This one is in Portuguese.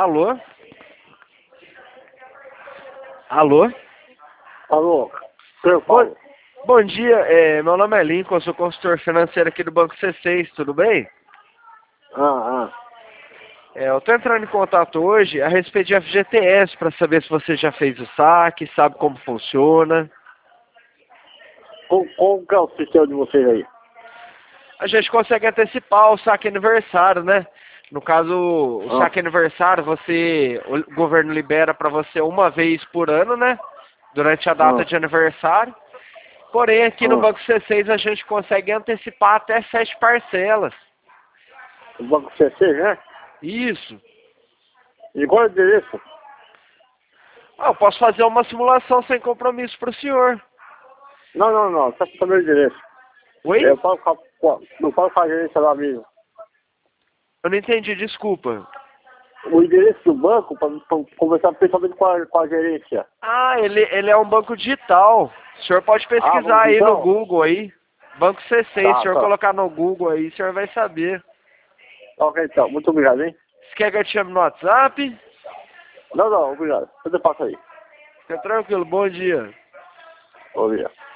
Alô? Alô? Alô, eu falo. Bom dia, meu nome é Lincoln, eu sou consultor financeiro aqui do Banco C6, tudo bem? Eu estou entrando em contato hoje a respeito de FGTS para saber se você já fez o saque, sabe como funciona. Como que é o sistema de vocês aí? A gente consegue antecipar o saque aniversário, né? No caso, o saque aniversário, o governo libera para você uma vez por ano, né? Durante a data de aniversário. Porém, aqui no Banco C6 a gente consegue antecipar até 7 parcelas. O Banco CC, né? Isso. E qual é o endereço? Eu posso fazer uma simulação sem compromisso para o senhor. Não, tá com o meu endereço. Oi? Não falo com a gerência lá mesmo. Eu não entendi, desculpa. O endereço do banco, para conversar pessoalmente com a gerência. Ah, ele é um banco digital. O senhor pode pesquisar aí no Então? Google aí. Banco C6, se o senhor Tá. colocar no Google aí, o senhor vai saber. Ok, então. Muito obrigado, hein? Você quer que eu te chame no WhatsApp? Não, obrigado. Tudo passa aí. Fica tranquilo, bom dia. Obrigado.